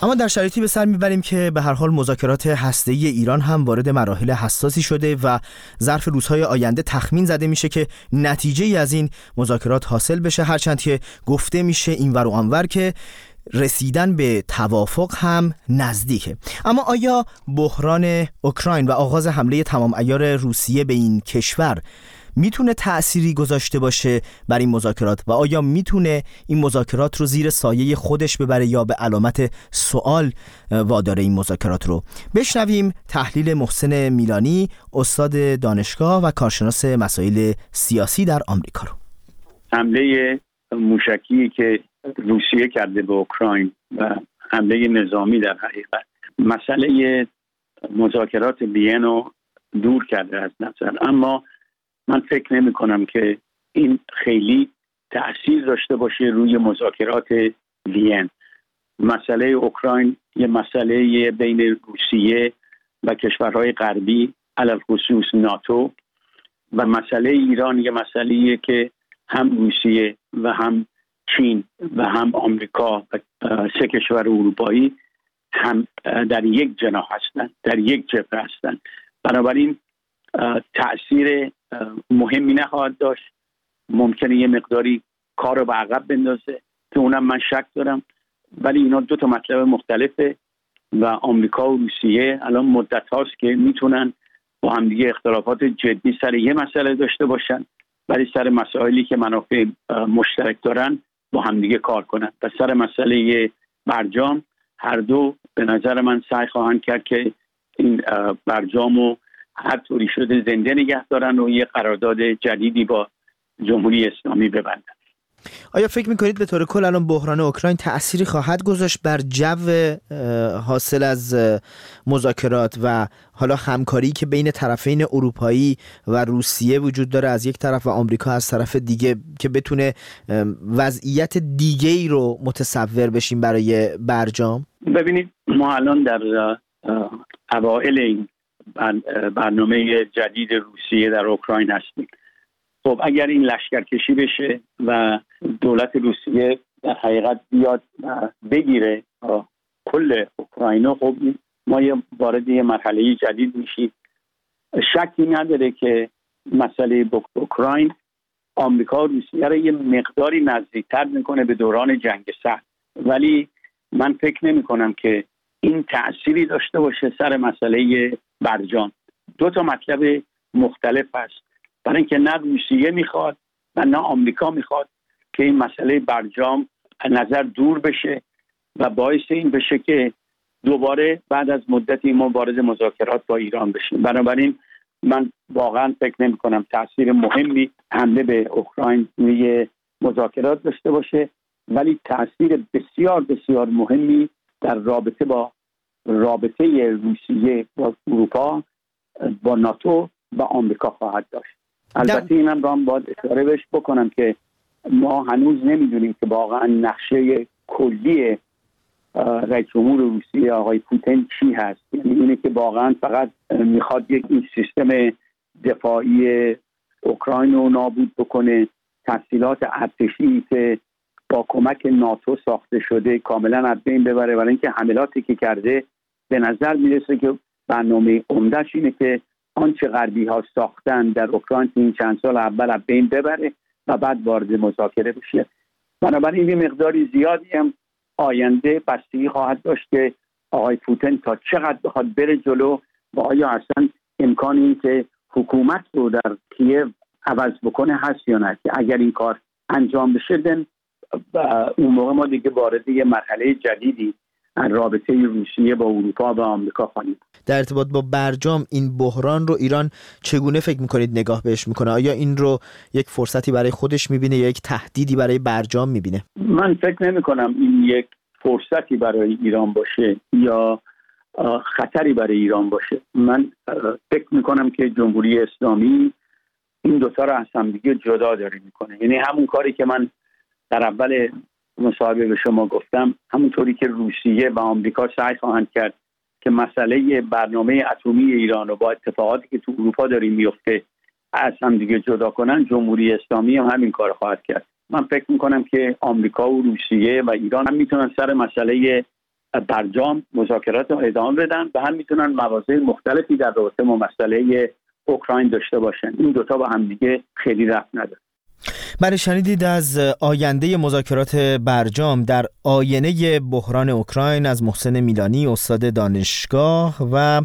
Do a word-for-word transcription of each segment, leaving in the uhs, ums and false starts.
اما در شرایطی به سر میبریم که به هر حال مذاکرات هسته‌ای ایران هم وارد مراحل حساسی شده و ظرف روزهای آینده تخمین زده میشه که نتیجه ای از این مذاکرات حاصل بشه، هرچند که گفته میشه اینور و آنور که رسیدن به توافق هم نزدیکه. اما آیا بحران اوکراین و آغاز حمله تمام عیار روسیه به این کشور میتونه تأثیری گذاشته باشه بر این مذاکرات و آیا میتونه این مذاکرات رو زیر سایه خودش ببره یا به علامت سوال واداره این مذاکرات رو؟ بشنویم تحلیل محسن میلانی، استاد دانشگاه و کارشناس مسائل سیاسی در آمریکا رو. حمله موشکی که روسیه کرده به اوکراین و حمله نظامی در حقیقت مسئله مذاکرات وین رو دور کرده از نظر، اما من فکر نمی کنم که این خیلی تأثیر داشته باشه روی مذاکرات وین. مسئله اوکراین یه مسئله بین روسیه و کشورهای غربی علل خصوص ناتو و مسئله ایران یه مسئله که هم روسیه و هم چین و هم آمریکا و سه کشور اروپایی هم در یک جناح هستند، در یک جبهه هستند. بنابراین تأثیر مهمی نخواهد داشت. ممکنه یه مقداری کار رو به عقب بندازه که اونم من شک دارم، ولی اینا دو تا مطلب مختلفه و آمریکا و روسیه الان مدت هاست که میتونن با همدیگه اختلافات جدی سر یه مسئله داشته باشن، ولی سر مسائلی که منافع مشترک دارن با همدیگه کار کنن. و سر مسئله برجام هر دو به نظر من سعی خواهند کرد که این برجامو هر طوری شده زنده نگه دارن و یه قرارداد جدیدی با جمهوری اسلامی ببندن. آیا فکر میکنید به طور کل الان بحران اوکراین تأثیری خواهد گذاشت بر جو حاصل از مذاکرات و حالا همکاری که بین طرفین اروپایی و روسیه وجود داره از یک طرف و آمریکا از طرف دیگه، که بتونه وضعیت دیگه‌ای رو متصور بشیم برای برجام؟ ببینید ما الان در اوائل این برنامه جدید روسیه در اوکراین هستیم. خب اگر این لشکرکشی بشه و دولت روسیه در حقیقت بیاد بگیره کل اوکراینو، خب ما یه وارد یه مرحله جدید میشیم. شکی نداره که مسئله اوکراین آمریکا و روسیه رو یه مقداری نزدیکتر میکنه به دوران جنگ سرد، ولی من فکر نمی کنم که این تأثیری داشته باشه سر مسئله برجام. دو تا مطلب مختلف هست، برای اینکه نه روسیه میخواد و نه آمریکا میخواد که این مسئله برجام نظر دور بشه و باعث این بشه که دوباره بعد از مدتی ما وارد مذاکرات با ایران بشیم. بنابراین من واقعا فکر نمی کنم تأثیر مهمی حمله به اوکراین روی مذاکرات داشته باشه، ولی تأثیر بسیار بسیار مهمی در رابطه با رابطه روسیه با اروپا، با ناتو و آمریکا خواهد داشت. البته اینم را هم باید اشاره بهش بکنم که ما هنوز نمیدونیم که واقعا نقشه کلی رئیس جمهور روسیه آقای پوتین چی هست. یعنی اینه که واقعا فقط میخواد یک این سیستم دفاعی اوکراین رو نابود بکنه، تسهیلات ارتشی که با کمک ناتو ساخته شده کاملا از بین ببره، برای اینکه حملاتی که کرده به نظر میرسه که برنامه عمده‌اش اینه که آنچه غربی ها ساختن در اوکراین این چند سال اول از بین ببره و بعد وارد مذاکره بشه. بنابراین این مقداری زیادی هم آینده بستگی خواهد داشت که آقای پوتین تا چقدر بخواد بره جلو و آیا اصلا امکان این که حکومت رو در کیف عوض بکنه هست یا نه، که اگر این کار انجام بشه دن اون موقع ما دیگه وارد یه مرحله جدیدی رابطه روسیه با اروپا و آمریکا خواهیم. در ارتباط با برجام این بحران رو ایران چگونه فکر میکنید نگاه بهش میکنه؟ آیا این رو یک فرصتی برای خودش میبینه یا یک تهدیدی برای برجام میبینه؟ من فکر نمی کنم این یک فرصتی برای ایران باشه یا خطری برای ایران باشه. من فکر میکنم که جمهوری اسلامی این دوتا رو از هم دیگه جدا داره میکنه. یعنی همون کاری که من در اول مصاحبه به شما گفتم، همونطوری که روسیه و آمریکا سعی خواهند کرد که مسئله برنامه اتمی ایران رو با اتفاقاتی که تو اروپا داره میفته از هم دیگه جدا کنن، جمهوری اسلامی هم همین کار خواهد کرد. من فکر میکنم که آمریکا و روسیه و ایران هم میتونن سر مسئله برجام مذاکرات رو ادامه بدن و هم میتونن مواضع مختلفی در رابطه با مسئله اوکراین داشته باشن. این دوتا با هم دیگه خیلی ربط نداره. بله، شنیدید از آینده مذاکرات برجام در آینه بحران اوکراین از محسن میلانی، استاد دانشگاه و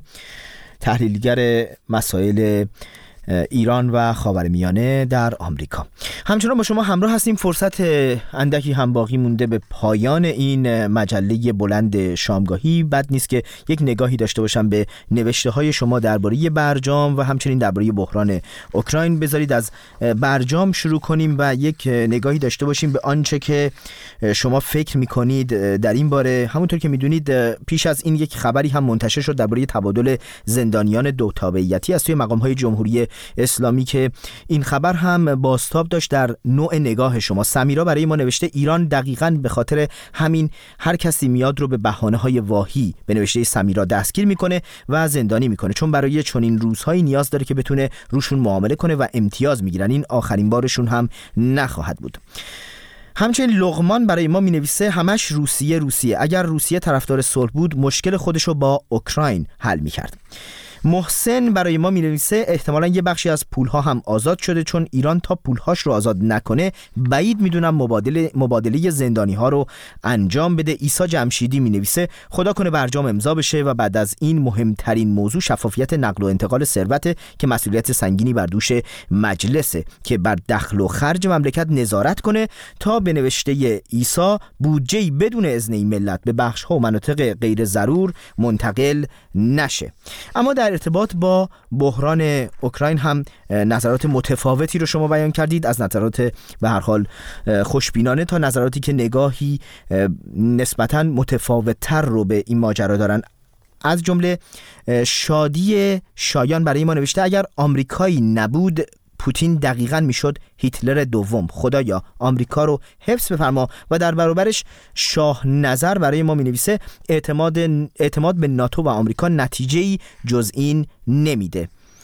تحلیلگر مسائل ایران و خاورمیانه در آمریکا. همچنان با شما همراه هستیم. فرصت اندکی هم باقی مونده به پایان این مجله بلند شامگاهی. بد نیست که یک نگاهی داشته باشم به نوشته های شما درباره برجام و همچنین درباره بحران اوکراین. بذارید از برجام شروع کنیم و یک نگاهی داشته باشیم به آنچه که شما فکر میکنید در این باره. همونطور که میدونید پیش از این یک خبری هم منتشر شد درباره تبادل زندانیان دو تابعیتی از توی مقام های جمهوری اسلامی که این خبر هم بازتاب داشت در نوع نگاه شما. سمیرا برای ما نوشته ایران دقیقاً به خاطر همین هر کسی میاد رو به بهانه‌های واهی به نوشته سمیرا دستگیر میکنه و زندانی میکنه، چون برای چنین روزهایی نیاز داره که بتونه روشون معامله کنه و امتیاز میگیرن. این آخرین بارشون هم نخواهد بود. همچنین لقمان برای ما می نویسه همش روسیه روسیه. اگر روسیه طرفدار صلح بود مشکل خودشو با اوکراین حل میکرد. محسن برای ما می نویسه احتمالاً یه بخشی از پولها هم آزاد شده، چون ایران تا پولهاش رو آزاد نکنه بعید میدونم مبادله مبادله زندانی ها رو انجام بده. عیسی جمشیدی می نویسه خدا کنه برجام امضا بشه و بعد از این مهمترین موضوع شفافیت نقل و انتقال ثروت که مسئولیت سنگینی بر دوش مجلسه که بر دخل و خرج مملکت نظارت کنه تا به نوشته عیسی بودجه‌ای بدون اذن این ملت به بخش‌ها و مناطق غیر ضرور منتقل نشه. اما در ارتباط با بحران اوکراین هم نظرات متفاوتی رو شما بیان کردید، از نظرات به هر حال خوشبینانه تا نظراتی که نگاهی نسبتاً متفاوت‌تر رو به این ماجرا دارن. از جمله شادی شایان برای ما نوشته اگر آمریکایی نبود پوتین دقیقاً میشد هیتلر دوم. خدایا آمریکا رو حفظ بفرما. و در برابرش شاه نظر برای ما می نویسه اعتماد اعتماد به ناتو و آمریکا نتیجه‌ای جز این نمیده،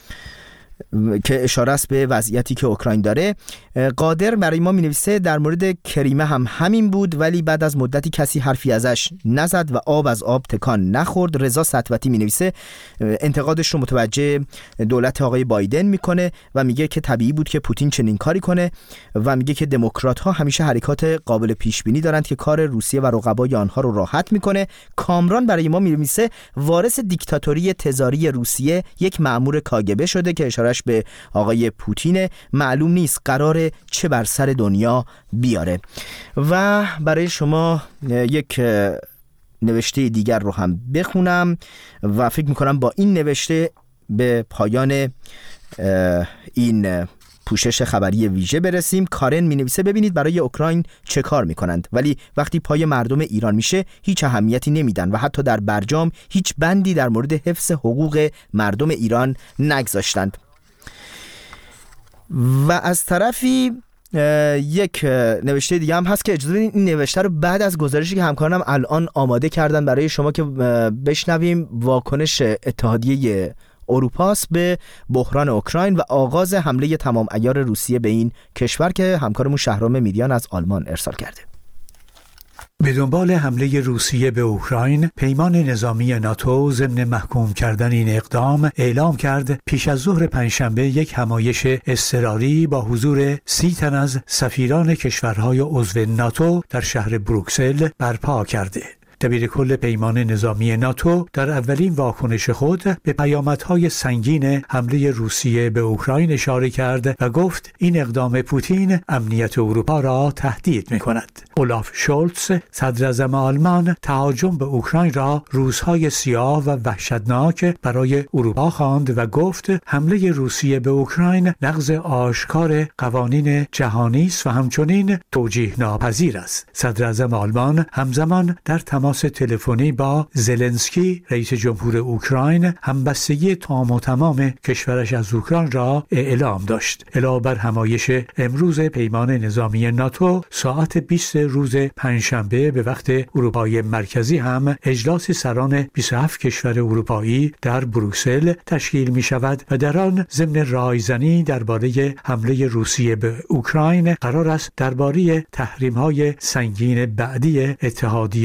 که اشاره است به وضعیتی که اوکراین داره. قادر برای ما می‌نویسه در مورد کریمه هم همین بود، ولی بعد از مدتی کسی حرفی ازش نزد و آب از آب تکان نخورد. رضا سطوتی می‌نویسه انتقادش رو متوجه دولت آقای بایدن میکنه و میگه که طبیعی بود که پوتین چنین کاری کنه و میگه که دموکرات‌ها همیشه حرکات قابل پیش بینی دارند که کار روسیه و رقبای آنها رو راحت میکنه. کامران برای ما می‌نویسه وارث دیکتاتوری تزاری روسیه یک مأمور کاگبه شده که اشارهش به آقای پوتین، معلوم نیست قراره چه بر سر دنیا بیاره. و برای شما یک نوشته دیگر رو هم بخونم و فکر میکنم با این نوشته به پایان این پوشش خبری ویژه برسیم. کارن می نویسه ببینید برای اوکراین چه کار میکنند، ولی وقتی پای مردم ایران میشه هیچ اهمیتی نمیدن و حتی در برجام هیچ بندی در مورد حفظ حقوق مردم ایران نگذاشتند. و از طرفی یک نوشته دیگه هم هست که اجازه بدین این نوشته رو بعد از گزارشی که همکارانم الان آماده کردن برای شما که بشنویم واکنش اتحادیه اروپاست به بحران اوکراین و آغاز حمله تمام عیار روسیه به این کشور که همکارمون شهرام میریان از آلمان ارسال کرده. به دنبال حمله روسیه به اوکراین، پیمان نظامی ناتو ضمن محکوم کردن این اقدام اعلام کرد پیش از ظهر پنجشنبه یک همایش اضطراری با حضور سی تن از سفیران کشورهای عضو ناتو در شهر بروکسل برپا کرده. دبیر کل پیمان نظامی ناتو در اولین واکنش خود به پیامدهای سنگین حمله روسیه به اوکراین اشاره کرد و گفت این اقدام پوتین امنیت اروپا را تهدید می‌کند. اولاف شولتز صدر اعظم آلمان تهاجم به اوکراین را روزهای سیاه و وحشتناک برای اروپا خواند و گفت حمله روسیه به اوکراین نقض آشکار قوانین جهانی است و همچنین توجیه ناپذیر است. صدر اعظم آلمان همزمان در تماس تلفنی با زلنسکی رئیس جمهور اوکراین همبستگی تام و تمام کشورش از اوکراین را اعلام داشت. علاوه بر همایش امروز پیمان نظامی ناتو، ساعت بیست روز پنجشنبه به وقت اروپای مرکزی هم اجلاس سران بیست و هفت کشور اروپایی در بروکسل تشکیل می شود و در آن ضمن رایزنی درباره حمله روسیه به اوکراین قرار است درباره تحریم‌های سنگین بعدی اتحادیه اروپایی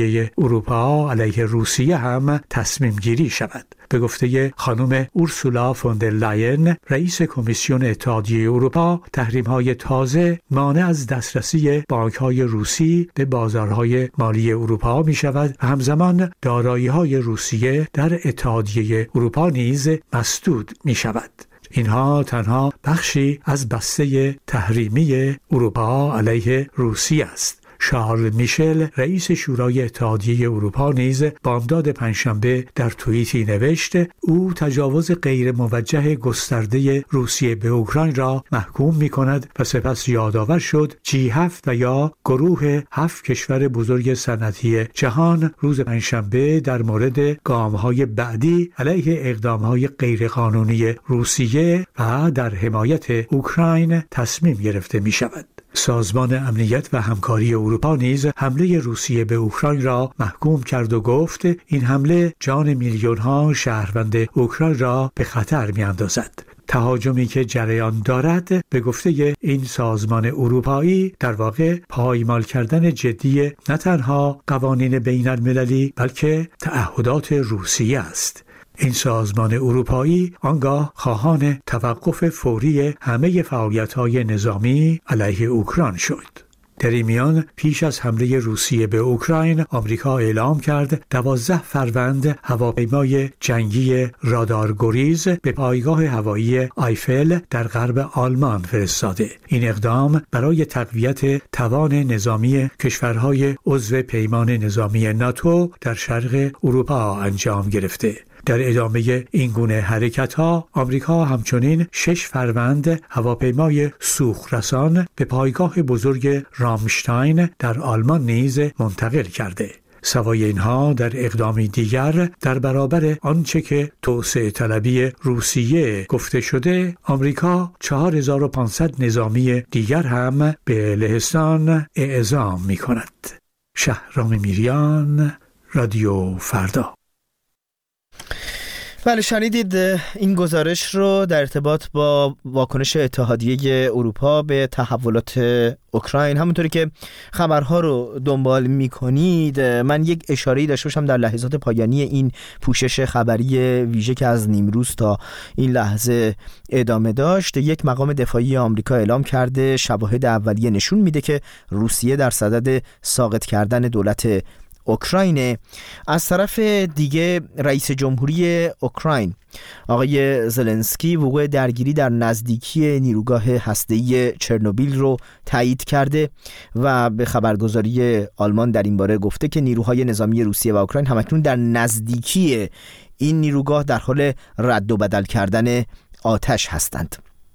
اروپا علیه روسیه هم تصمیم گیری شود. به گفته خانم اورسولا فوندر لاین رئیس کمیسیون اتحادیه اروپا، تحریم‌های تازه مانع از دسترسی بانک‌های روسی به بازارهای مالی اروپا می‌شود و همزمان دارایی‌های روسیه در اتحادیه اروپا نیز مسدود می‌شود. اینها تنها بخشی از بسته تحریمی اروپا علیه روسیه است. شارل میشل رئیس شورای اتحادیه اروپا نیز بامداد پنجشنبه در توییتی نوشت او تجاوز غیر موجه گسترده روسیه به اوکراین را محکوم می کند و سپس یادآور شد جی هفت و یا گروه هفت کشور بزرگ صنعتی جهان روز پنجشنبه در مورد گام‌های بعدی علیه اقدام‌های غیرقانونی روسیه و در حمایت اوکراین تصمیم گرفته می شود. سازمان امنیت و همکاری اروپا نیز حمله روسیه به اوکراین را محکوم کرد و گفت این حمله جان میلیون‌ها شهروند اوکراین را به خطر می‌اندازد. تهاجمی که جریان دارد به گفته این سازمان اروپایی در واقع پایمال کردن جدی نه تنها قوانین بین‌المللی بلکه تعهدات روسیه است. این سازمان اروپایی آنگاه خواهان توقف فوری همه فعالیت‌های نظامی علیه اوکراین شد. در این میان پیش از حمله روسیه به اوکراین، آمریکا اعلام کرد دوازده فروند هواپیمای جنگی رادارگریز به پایگاه هوایی آیفل در غرب آلمان فرستاده. این اقدام برای تقویت توان نظامی کشورهای عضو پیمان نظامی ناتو در شرق اروپا انجام گرفته. در ادامه این گونه حرکت‌ها، آمریکا همچنین شش فروند هواپیمای سوخت‌رسان به پایگاه بزرگ رامشتاین در آلمان نیز منتقل کرده. سوای اینها در اقدامی دیگر در برابر آنچه که توسعه طلبی روسیه گفته شده، آمریکا چهار هزار و پانصد نظامی دیگر هم به لهستان اعزام می‌کند. شهرام میریان، رادیو فردا. بله، شنیدید این گزارش رو در ارتباط با واکنش اتحادیه اروپا به تحولات اوکراین. همونطوری که خبرها رو دنبال میکنید، من یک اشاره‌ای داشته باشم در لحظات پایانی این پوشش خبری ویژه که از نیمروز تا این لحظه ادامه داشت. یک مقام دفاعی آمریکا اعلام کرده شواهد اولیه نشون میده که روسیه در صدد ساقط کردن دولت اوکراین. از طرف دیگه رئیس جمهوری اوکراین آقای زلنسکی وقوع درگیری در نزدیکی نیروگاه هسته‌ای چرنوبیل رو تایید کرده و به خبرگزاری آلمان در این باره گفته که نیروهای نظامی روسیه و اوکراین همکنون در نزدیکی این نیروگاه در حال رد و بدل کردن آتش هستند.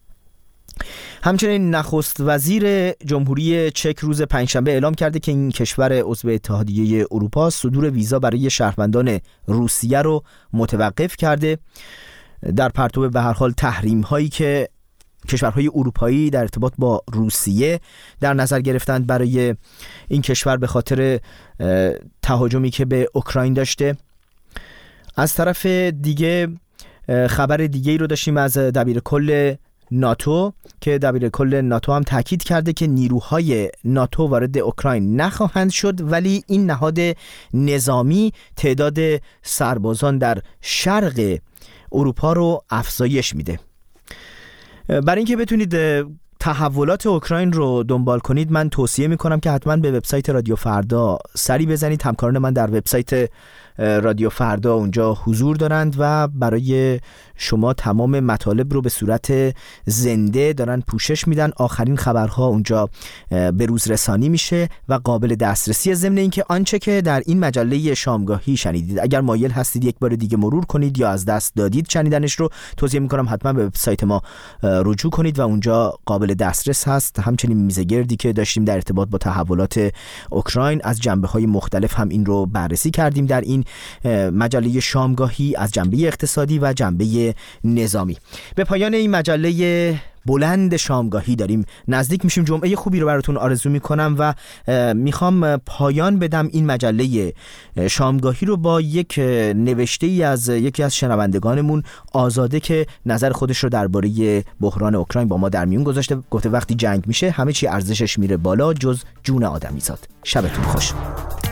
همچنین نخست وزیر جمهوری چک روز پنجشنبه اعلام کرده که این کشور عضو اتحادیه اروپا صدور ویزا برای شهروندان روسیه رو متوقف کرده در پرتو به هر حال تحریم هایی که کشورهای اروپایی در ارتباط با روسیه در نظر گرفتند برای این کشور به خاطر تهاجمی که به اوکراین داشته. از طرف دیگه خبر دیگه‌ای رو داشتیم از دبیرکل ناتو که دبیرکل ناتو هم تاکید کرده که نیروهای ناتو وارد اوکراین نخواهند شد، ولی این نهاد نظامی تعداد سربازان در شرق اروپا رو افزایش میده. برای اینکه بتونید تحولات اوکراین رو دنبال کنید، من توصیه میکنم که حتما به وبسایت رادیو فردا سری بزنید. همکاران من در وبسایت رادیو فردا اونجا حضور دارند و برای شما تمام مطالب رو به صورت زنده دارن پوشش میدن. آخرین خبرها اونجا به روز رسانی میشه و قابل دسترسی، ضمن اینکه آنچه که در این مجله شامگاهی شنیدید اگر مایل هستید یک بار دیگه مرور کنید یا از دست دادید شنیدنش رو، توصیه میکنم حتما به وبسایت ما رجوع کنید و اونجا قابل دسترس هست. همچنین میزگردی که داشتیم در ارتباط با تحولات اوکراین از جنبه‌های مختلف هم این رو بررسی کردیم در این مجله شامگاهی، از جنبه اقتصادی و جنبه نظامی. به پایان این مجله بلند شامگاهی داریم نزدیک میشیم. جمعه خوبی رو براتون آرزو میکنم و میخوام پایان بدم این مجله شامگاهی رو با یک نوشته ای از یکی از شنوندگانمون، آزاده، که نظر خودش رو درباره بحران اوکراین با ما در میون گذاشته. گفته وقتی جنگ میشه همه چی ارزشش میره بالا جز جون آدمیزاد. شبتون خوش.